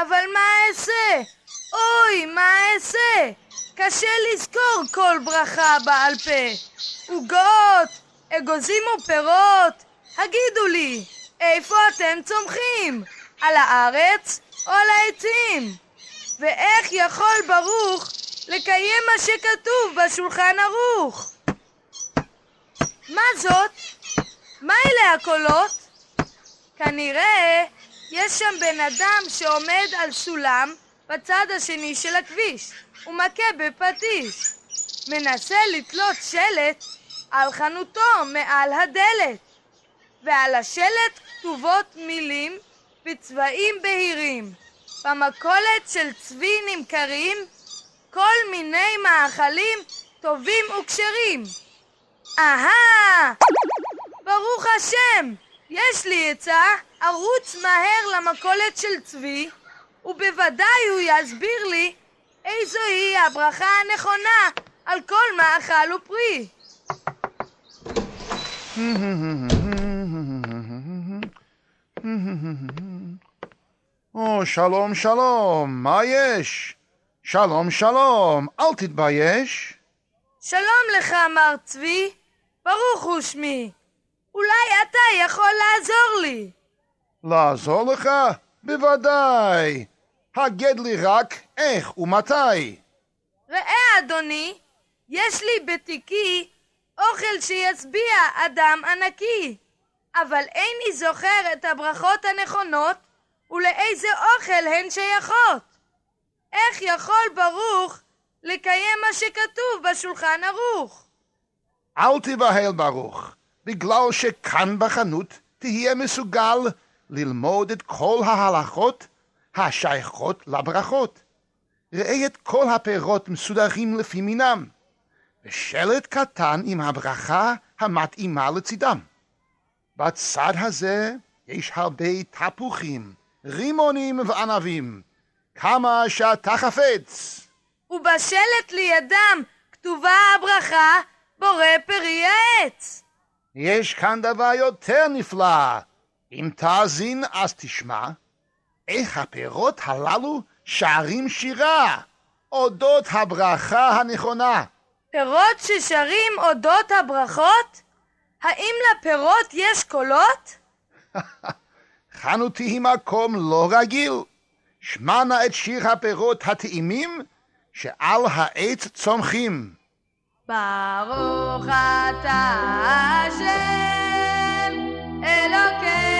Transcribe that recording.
אבל מה אעשה? אוי, מה אעשה? קשה לזכור כל ברכה בעל פה. עוגות, אגוזים ופירות, הגידו לי, איפה אתם צומחים? על הארץ או על העצים? ואיך יכול ברוך לקיים מה שכתוב בשולחן ערוך? מה זאת? מה אלה הקולות? כנראה יש שם בן אדם שעומד על סולם בצד השני של הכביש ומכה בפטיש. מנסה לתלות שלט על חנותו מעל הדלת, ועל השלט כתובות מילים בצבעים בהירים. במכולת של צבי נמכרים כל מיני מאכלים טובים וכשרים. אהה! ברוך השם! יש לי עצה, ארוץ מהר למכולת של צבי, ובוודאי הוא יסביר לי איזו היא הברכה הנכונה על כל מאכל ופרי. שלום שלום, מה יש? שלום שלום, אל תתבייש. שלום לך מר צבי, ברוך הוא שמי. אולי אתה יכול לעזור לי. לעזור לך? בוודאי. הגד לי רק איך ומתי. ראה אדוני, יש לי בתיקי אוכל שישביע אדם ענקי, אבל איני זוכר את הברכות הנכונות ולאיזה אוכל הן שייכות. איך יכול ברוך לקיים מה שכתוב בשולחן ערוך? אל תבהל ברוך, בגלל שכאן בחנות תהיה מסוגל ללמוד את כל ההלכות השייכות לברכות. ראה את כל הפירות מסודרים לפי מינם, ושלט קטן עם הברכה המתאימה לצידם. בצד הזה יש הרבה תפוחים, רימונים וענבים, כמה שאתה חפץ. ובשלט לידם כתובה הברכה בורא פרי העץ. יש כאן דבר יותר נפלא. אם תאזין אז תשמע איך הפירות הללו שרים שירה אודות הברכה הנכונה. פירות ששרים אודות הברכות? האם לפירות יש קולות? חנותי היא מקום לא רגיל. שמע נא את שיר הפירות הטעימים שעל העץ צומחים. ברוך אתה השם אלוקינו